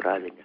травеня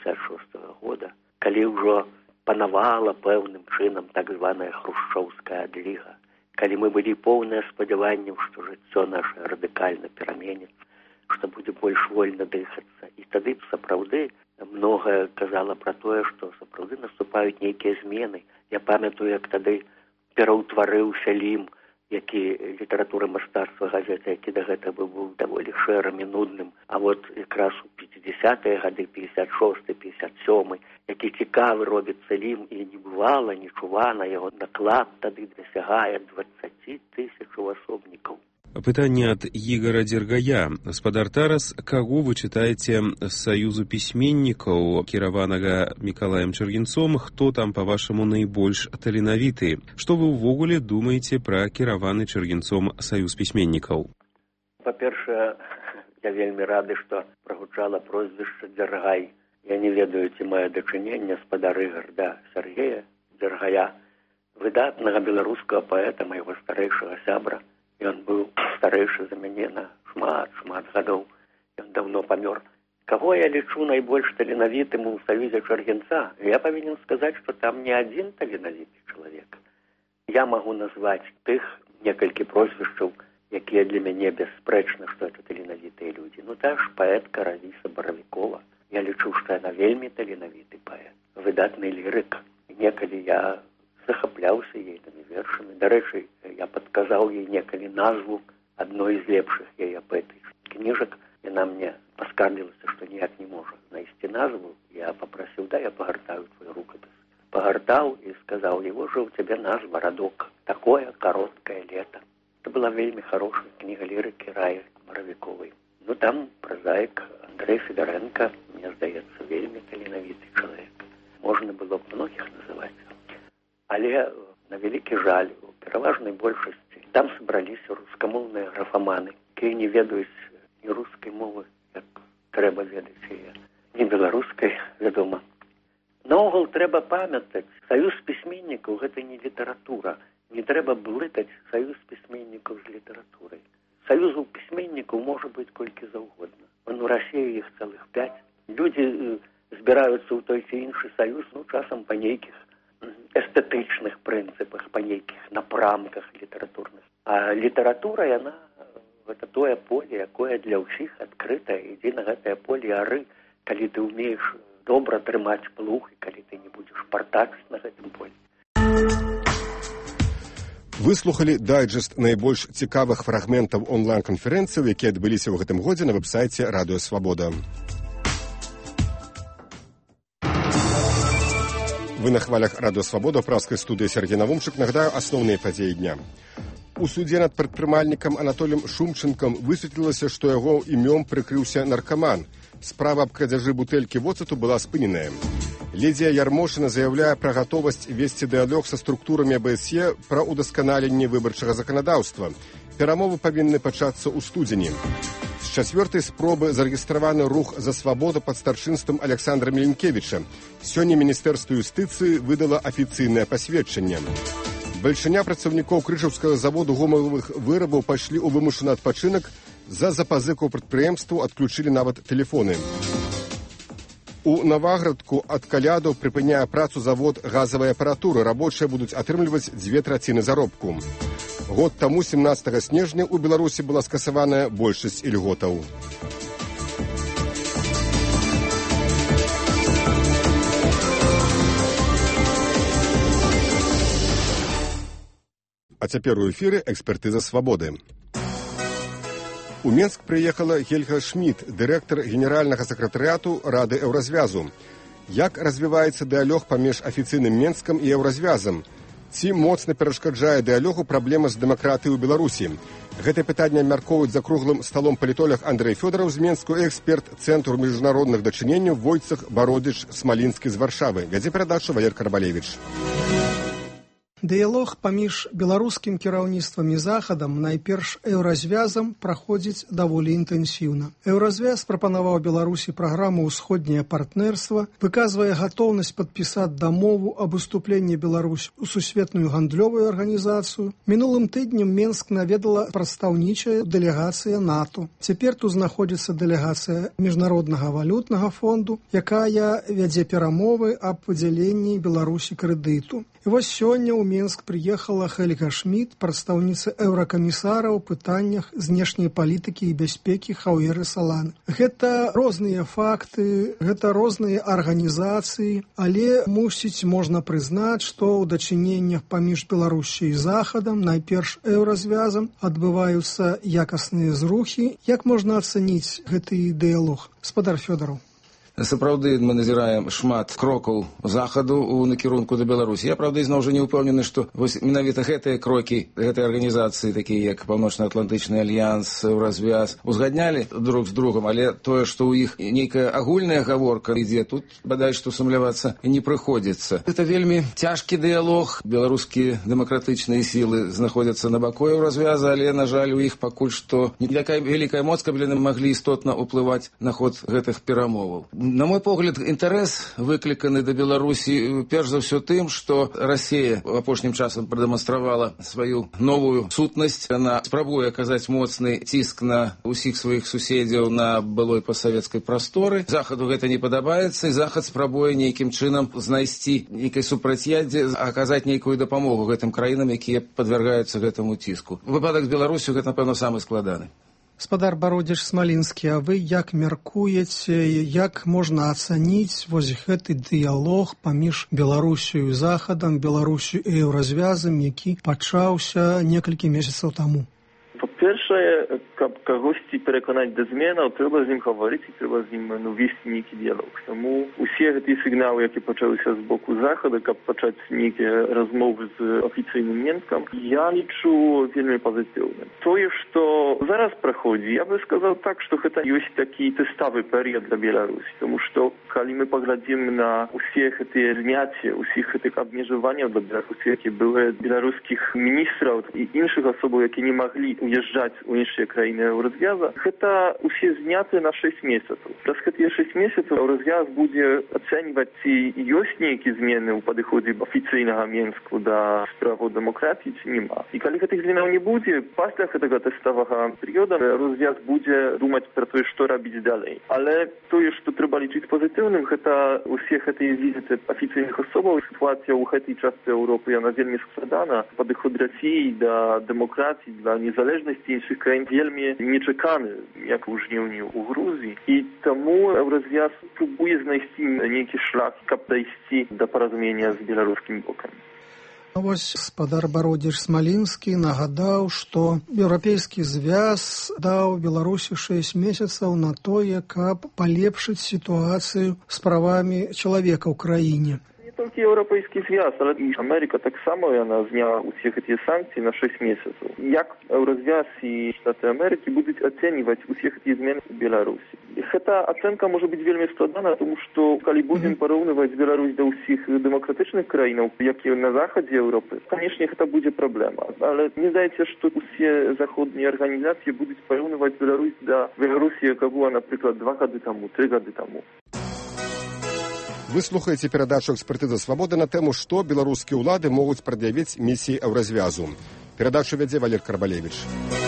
56-го года, калі ўжо панавала пэўным чынам так званая хрушчоўская адліга, калі мы былі поўныя спадзяванняў, што жыццё наша радыкальна пераменіцца, што будзе больш вольна дыхацца. І тады сапраўды многае казала пра тое, што сапраўды наступаюць нейкія змены. Я памятаю, як тады пераўтварыўся Лім, які літаратура мастацтва газеты, які да гэтага быў даволі шэрым і нудным. А вот якраз у 50-е гады, 56-й, 57-й, які цікавы робіцца Лім, і не бывала, не чувана, яго наклад тады дасягае 20 тысячаў асобнікаў. Пытанне ад Ігора Дзергая. Спадар Тарас, каго вы чытаеце з Саюзу пісьменнікаў, кіраванага Мікалаем Чыргінцом, хто там, па-вашаму, найбольш таленавіты? Што вы ўвогуле думаеце пра кіраваны Чыргінцом Саюз пісьменнікаў? Па-першае, я вельмі рады, што прагучала прозвішча Дзергай. Я не ведаю, ці мае дачыненне спадар Ігар да Сергея Дзергая, выдатнага беларускага паэта, майго старэйшага сябра. Ён быў старэйшы за мяне на шмат гадоў. Ён даўно памёр. Каго я лічу найбольш таленавітым у Саюзе Чыргінца? Я павінен сказаць, што там не адзін таленавіты чалавек. Я магу назваць тых некалькі прозвішчаў, якія для мяне бясспрэчна, што это таленавітыя людзі. Ну та ж паэтка Равіса Баравікова. Я лічу, што яна вельмі таленавіты паэт. Выдатны лірык. Некалі я захапляўся ейнымі вершамі. Дарэчы, я падказаў ей некалі назву адной з лепшых яе паэтычных кніжак. Яна мне паскардзілася, што ніяк не можа знайсці назву. Я папрасіў, да, я пагартаю твой рукапіс. Пагартаў і сказаў, его же у цябе назва «Радок». Такое кароткае лета. Это была вельмі хорошая кніга лірыкі Раі Баравіковай. Ну там празаік Андрэй Федарэнка, мне здаецца, вельмі таленавіты чалавек. Можна было б многіх называць. Але, на вялікі жаль, у пераважнай большасці там сабраліся рускамоўныя графаманы, якія не ведаюць ні рускай мовы, як трэба ведаць яе, ні беларускай, вядома. Наогул трэба памятаць, саюз пісьменнікаў – гэта не літаратура. Не трэба блытаць саюз пісьменнікаў з літаратурай. Саюзу пісьменнікаў можа быць колькі заўгодна. У Расіі іх цэлых 5. Людзі збіраюцца ў той ці іншы саюз, ну, часам па нейкіх эстэтычных прынцыпах, па нейкіх напрамках літаратурных. А літаратура, яна, гэта тое поле, якое для ўсіх адкрытае. Ідзі на гэтае поле ары, калі ты ўмееш добра трымаць плуг, і калі ты не будзеш партакаць на гэтым поле. Выслухалі дайджэст найбольш цікавых фрагментаў онлайн-канферэнцыяў, якія адбыліся ў гэтым годзе на вэб-сайце Радыё Свабода. Вы на хвалях Радыё Свабода, праўскай студыі Сергей Навумчык. Нагадаю, асноўныя падзеі дня. У судзе над прадпрымальнікам Анатоліем Шумчынкам высветлілася, што яго імём прыкрыўся наркаман. Справа аб крадзяжы бутэлькі воцату была спыненая. Лідзія Ярмошына заяўляе пра гатовасць весці дыялог са структурамі АБСЕ пра ўдасканаленне выбарчага заканадаўства. Перамовы павінны пачацца ў студзені. З 4-й спробы зарэгістраваны рух «За свабоду» пад старшынствам Александра Меленкевіча. Сёння Міністэрства юстыцыі выдала афіцыйнае пасведчанне. Бальшыня працаўнікоў крыжаўскага заводу гумавых вырабаў пайшлі ў вымушаны адпачынак. За запазыку прадпрыемству адключылі нават тэлефоны. У Наваградку ад калядаў прыпыняе працу завод газавай апаратуры. Рабочыя будуць атрымліваць 2/3 заробку. Год таму, 17 снежня, у Беларусі была скасаваная большасць ільготаў. А цяпер у эфіры экспертыза свабоды. У Менск прыехала Гельга Шмідт, дырэктар генеральнага сакратарыяту Рады Еўразвязу. Як развіваецца дыялог паміж афіцыйным Менскам і Еўразвязам? Ці моцна перашкаджае дыялогу праблема з дэмакратыяй у Беларусі? Гэтае пытанне абмяркоўваюць за круглым сталом палітолог Андрэй Фёдараў з Менску і эксперт Цэнтру міжнародных дачыненняў Войцах Бародзіч Смалінскі з Варшавы. Вядзе перадачу Валер Карбалевіч. Дыялог паміж беларускім кіраўніцтвам і захадам, найперш еўразвязам, праходзіць даволі інтэнсіўна. Еўразвяз прапанаваў Беларусі праграму «Усходняе партнерства», выказвае гатоўнасць падпісаць дамову аб уступленні Беларусі ў сусветную гандлёвую арганізацыю. Мінулым тыднем Менск наведала прадстаўнічая дэлегацыя НАТО. Цяпер тут знаходзіцца дэлегацыя Міжнароднага валютнага фонду, якая вядзе перамовы аб выдзяленні Беларусі крэдыту. І вось сёння ў Менск прыехала Хельга Шмід, прадстаўніца еўракамісара ў пытаннях знешняй палітыкі і бяспекі Хаўеры Саланы. Гэта розныя факты, гэта розныя арганізацыі, але, мусіць, можна прызнаць, што ў дачыненнях паміж Беларусю і Захадам, найперш еўразвязам, адбываюцца якасныя зрухі. Як можна ацаніць гэты дыялог? Спадар Фёдараў. Сапраўды мы назіраем шмат крокаў захаду ў накірунку да Беларусі. Я, правда, ізноў жа не ўпэўнены, што вось менавіта гэтыя крокі гэтай арганізацыі, такія як Паўночна-Атлантычны альянс, Еўразвяз, узгаднялі друг з другом, але тое, што ў іх нейкая агульная гаворка ідзе, тут бадай што сумлявацца не прыходзіцца. Гэта вельмі цяжкі дыялог. Беларускія дэмакратычныя сілы знаходзяцца на баку Еўразвяза, але, на жаль, у іх пакуль што не такая вялікая моц, каб яны маглі істотна ўплываць на ход гэтых перамоваў. На мой погляд, інтарэс выкліканы да Беларусі перш за ўсё тым, што Расія апошнім часам прадэманстравала сваю новую сутнасць. Яна спрабуе аказаць моцны ціск на ўсіх сваіх суседзяў на былой пасавецкай прасторы. Захаду гэта не падабаецца, і Захад спрабуе нейкім чынам знайсці нейкай супрацьяддзе, аказаць нейкую дапамогу гэтым краінам, якія падвяргаюцца гэтаму ціску. Выпадак з Беларусю гэта, напэўна, самы складаны. Спадар Бародзіч Смалінскі, а вы як мяркуеце, як можна ацаніць вось гэты дыялог паміж Беларусю і Захадам, Беларусю і еўразвязам, які пачаўся некалькі месяцаў таму? По-перше, каб кагосьці пераканаць да зменаў, трэба з ім гаварыць і трэба з ім весці нейкі дыялог. Таму усе гэтыя сігналы, які пачаліся з боку Захада, каб пачаць нейкія размовы з афіцыйным Менскам, я лічу вельмі пазітыўным. Тое, што зараз праходзі, я бы сказаў так, што гэта ёсць такі тэставы перыяд для Беларусі. Таму што, калі мы паглядзім на усе гэтыя зняцці, усіх гэтых абмежаванняў для Беларусі, які былі беларускіх міністраў і іншых асобаў, які не маглі уязджаць у іншыя краіны Еўразвяза, гэта усе зняты на 6 месяцаў. Праз гэтыя 6 месяцаў Еўразвяз будзе ацэньваць, ці ёсць нейкія змены ў падыходзе афіцыйнага Менску да справаў дэмакратыі, ці няма. І калі гэтых зменаў не будзе, пасля гэтага тэставага перыяда Еўразвяз будзе думаць пра тое, што рабіць далей. Але тое, што трэба лічыць пазітыўным, гэта усе гэтыя візіты афіцыйных асобаў. Сітуацыя ў гэтай частцы Еўропы, яна вельмі складана. Падыход Расіі да дэмакратыі, да незалежнасці іншых краін вельмі нечаканы, як у жніўні ў Грузіі. І таму Еўразвяз спрабуе знайсці нейкі шлях, каб дайсці да паразумення з беларускім бокам. Вось спадар Бародзіч Смалінскі нагадаў, што Еўрапейскі звяз даў Беларусі 6 месяцаў на тое, каб палепшыць сітуацыю з правамі чалавека ў краіне. Толькі Еўрапейскі звяз, але і Амерыка таксама яна зняла усе гэтыя санкцыі на 6 месяцаў. Як Еўразвяз і Штаты Амерыкі будуць ацэньваць усе гэтыя змены ў Беларусі? Гэта ацэнка можа быць вельмі складана, тому што калі будзем параўнываць Беларусь да ўсіх дэмакратычных краінаў, якія на захадзе Еўропы, канешне, гэта будзе праблема. Але мне здаецца, што усе заходнія арганізацыі будуць параўнываць Беларусь да Беларусі, яка була, напрыклад, 2 гады таму, 3 гады таму. Вы слухаеце перадачу «Экспертыза свабоды» на тэму, што беларускія ўлады могуць прад'явіць місіі Еўразвязу. Перадачу вядзе Валер Карбалевіч.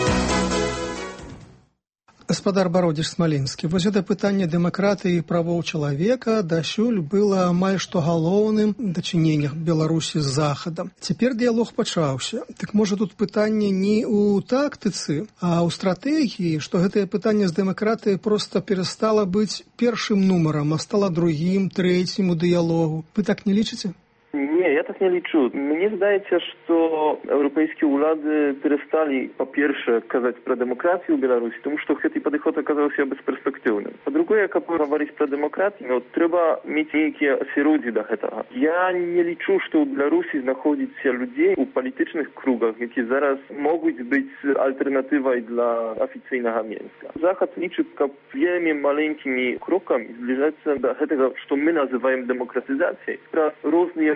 Гаспадар Бародзіч Смалінскі, вось гэта пытанне дэмакратыі і правоў чалавека дасюль было амаль што галоўным дачыненнях Беларусі з Захадам. Цяпер дыялог пачаўся. Так можа тут пытанне не ў тактыцы, а ў стратэгіі, што гэтае пытанне з дэмакратыяй проста перастала быць першым нумарам, а стала другім, трэцім у дыялогу. Вы так не лічыце? Nie, ja tak nie liczę. Mnie zdaje się, że europejskie władze przestali po pierwsze kazać pro demokrację w Białorusi, тому что этот подход оказался się bezperspektywnym. Po drugie, jak mówić pro demokrację, no trzeba mieć jakieś środki do tego. Ja nie liczę, że w Białorusi znajduje się ludzie w politycznych krugach, jakie zaraz mogą być alternatywą dla oficjalnego Mińska. Zachód liczy wielmi małymi krokami zbliżać się do tego, co my nazywamy demokratyzacją. Różne maleńkie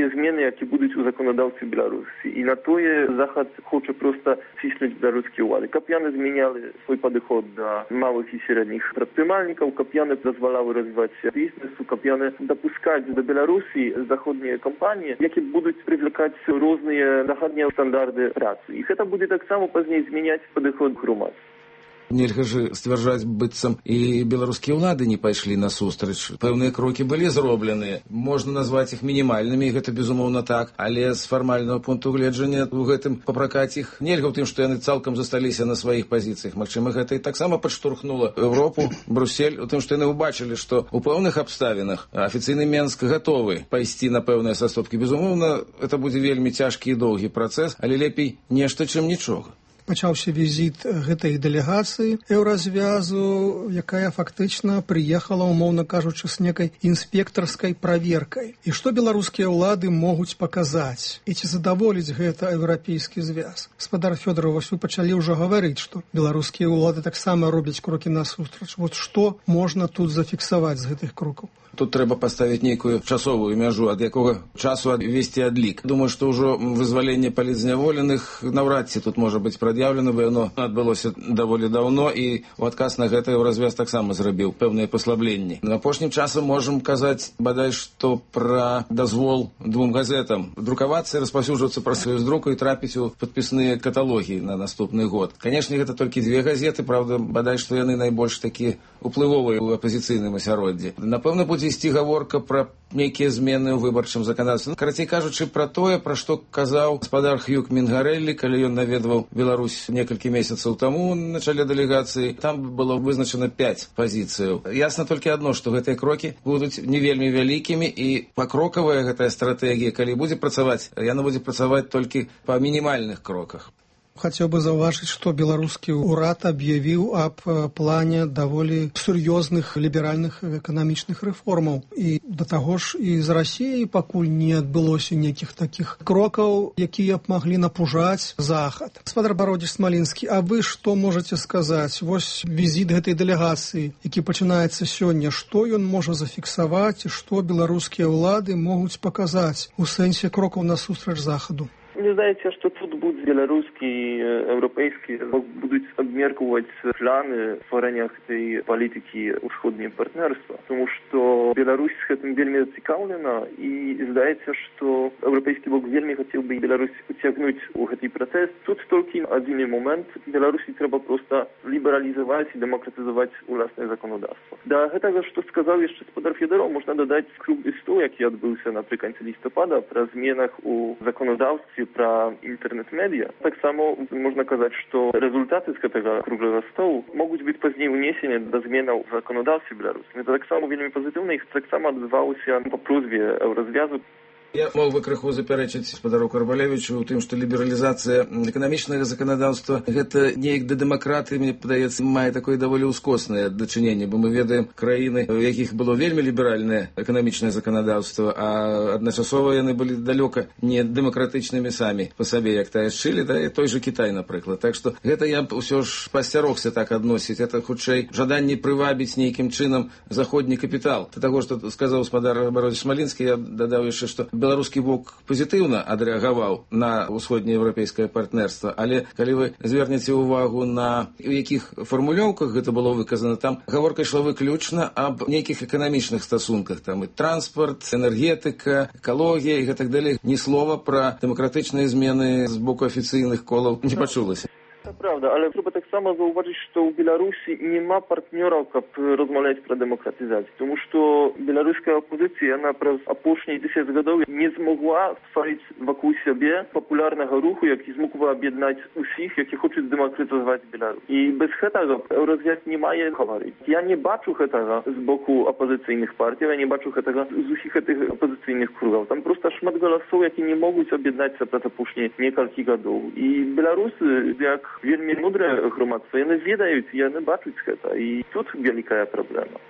тыя змены, які будуць у заканадаўстве Беларусі. І на тое Захад хоча проста ціснуць беларускія ўлады. Каб яны змянялі свой падыход да малых і сярэдніх прадпрымальнікаў, каб яны дазваляły развіваць бізнесу, каб яны дапускаць да Беларусі заходнія кампаніі, які будуць прывлекаць розныя заходнія стандарды працы. І гэта будзе таксама пазней змяняць падыход грамадства. Нельга ж сцвярджаць, быццам і беларускія ўлады не пайшлі насустрач. Пэўныя крокі былі зробленыя. Можна назваць іх мінімальнымі, гэта безумоўна так, але з фармальнага пункту гледжання у гэтым папракаць іх нельга ў тым, што яны цалкам засталіся на сваіх пазіцыях. Магчыма, гэта і таксама падштурхнула Еўропу, Брюссель, у тым, што яны ўбачылі, што ў пэўных абставінах афіцыйны Менск гатовы пайсці на пэўныя саступкі. Безумоўна, гэта будзе вельмі цяжкі і доўгі працэс, але лепей нешта, чым нічога. Пачаўся візіт гэтай дэлегацыі Еўразвязу, якая фактычна прыехала, умоўна кажучы, з некай інспектарскай праверкай. І што беларускія ўлады могуць паказаць? І ці задаволіць гэта еўрапейскі звяз? Гаспадар Фёдоров, вось вы пачалі ўжо гаварыць, што беларускія ўлады таксама робяць крокі насустрач. Вот што можна тут зафіксаваць з гэтых крокаў? Тут трэба паставіць нейкую часовую мяжу, ад якога часу весці адлік. Думаю, што ўжо вызваленне палітзняволеных наўрад ці тут можа быць прад'яўлена, бо яно адбылося даволі даўно, і ў адказ на гэта Еўразвяз таксама зрабіў пэўныя паслабленні. Апошнім часам можам казаць бадай што пра дазвол 2 газетам друкавацца і распаўсюджвацца праз сваю друку і трапіць у падпісныя каталогі на наступны год. Канешне, гэта толькі 2 газеты, правда, бадай што яны найбольш такія уплывовыя ў апазіцыйным асяроддзі. Напэўна, будзе ісці гаворка пра нейкія змены ў выбарчым заканадаўстве. Карацей кажучы, пра тое, пра што казаў гаспадар Хьюг Мінгарэллі, калі ён наведваў Беларусь некалькі месяцаў таму на чале дэлегацыі. Там было вызначана 5 пазіцыяў. Ясна толькі адно, што гэтыя крокі будуць не вельмі вялікімі, і пакрокавая гэтая стратэгія, калі будзе працаваць, яна будзе працаваць толькі па мінімальных кроках. Хацеў бы заўважыць, што беларускі ўрад аб'явіў аб плане даволі сур'ёзных ліберальных эканамічных рэформаў. І да таго ж і з Расіяй пакуль не адбылося нейкіх такіх крокаў, якія б маглі напужаць Захад. Гаспадар Бародзіч Смалінскі, а вы што можаце сказаць? Вось візіт гэтай дэлегацыі, які пачынаецца сёння, што ён можа зафіксаваць і што беларускія ўлады могуць паказаць у сэнсе крокаў насустрач Захаду? Мне здаецца, што тут будуць беларускі і еўрапейскі будуць абмеркаваць планы стварэння гэтай палітыкі ўсходняе партнерства, тому што Беларусь з гэтым вельмі зацікаўлена, і здаецца, што еўрапейскі бок вельмі хацеў бы Беларусь уцягнуць у гэты працэс. Тут толькі адзіны момент: Беларусі трэба проста лібералізаваць і дэмакратызаваць уласнае заканадаўства. Да гэтага, што сказаў яшчэ гаспадар Фёдоров, можна дадаць круглы стол, які адбыўся напрыканцы лістапада пра зменах у заканадаўстве пра інтэрнэт-медыя. Таксама можна казаць, што рэзультаты з гэтага круглага столу могуць быць пазней унесены да зменаў у заканадаўстве Беларусі. Гэта таксама вельмі пазітыўна, і таксама адбываўся па просьбе Еўразвязу. Я мог бы крыху запярэчыць гаспадару Карбалевічу ў тым, што лібералізацыя эканамічнага заканадаўства гэта неяк да дэмакратыі, мне падаецца, мае такое даволі ўскоснае дачыненне, бо мы ведаем краіны, у якіх было вельмі ліберальнае эканамічнае заканадаўства, а адначасова яны былі далёка не дэмакратычнымі самі па сабе, як тая Чылі, да, і той жа Кітай, напрыклад. Так што гэта я ўсё ж пасцярогся так адносіць. Это хутчэй жаданне прывабіць нейкім чынам заходні капітал. Да таго, што сказаў гаспадар Бародзіч Смалінскі, я дадаў яшчэ, што беларускі бок пазітыўна адрэагаваў на ўсходнееўрапейскае партнерства, але калі вы звернеце ўвагу на у якіх фармулёўках гэта было выказана, там гаворка ішла выключна аб нейкіх эканамічных стасунках, там і транспарт, энергетыка, экалогія і гэтак далей. Ні слова пра дэмакратычныя змены з боку афіцыйных колаў не пачулася. Правда, але трэба таксама заўважыць, што ў Беларусі няма партнёраў, каб размаўляць пра дэмакратызацыю, тому што беларуская апозіцыя, яна праз апошнія 10 гадоў не змогла стварыць вакол сябе папулярнага руху, які змог бы аб'яднаць усіх, які хочуць дэмакратызаваць Беларусь. І без гэтага Еўразвяз не мае гаварыць. Я не бачу гэтага з боку апозіцыйных партій, я не бачу гэтага з усіх гэтых апозіцыйных кругаў. Там проста шмат галасоў, які не могуць аб'яднацца праз апошнія некалькі гадоў. І беларусы, як вельмі мудрае грамадства, яны ведаюць, яны бачаць гэта, і тут вялікая праблема.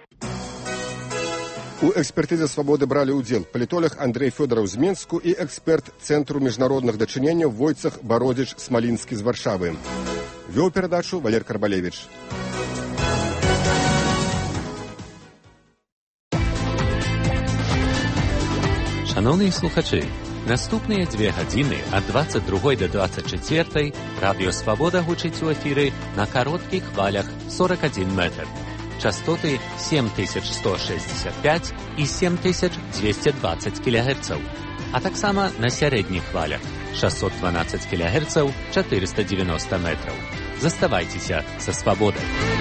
У экспертызе «Свабоды» бралі ўдзел палітолог Андрэй Фёдоров з Менску і эксперт Цэнтру міжнародных дачыненняў Войцах Бародзіч Смалінскі з Варшавы. Вёў перадачу Валер Карбалевіч. Шановні слухачі, Наступныя 2 гадзіны ад 22 до 24 радыё Свабода гучыць у эфіры на кароткіх хвалях 41 метр. Частоты 7165 і 7220 кГц, а таксама на сярэдніх хвалях 612 кГц 490 метраў. Заставайцеся са Свабодай.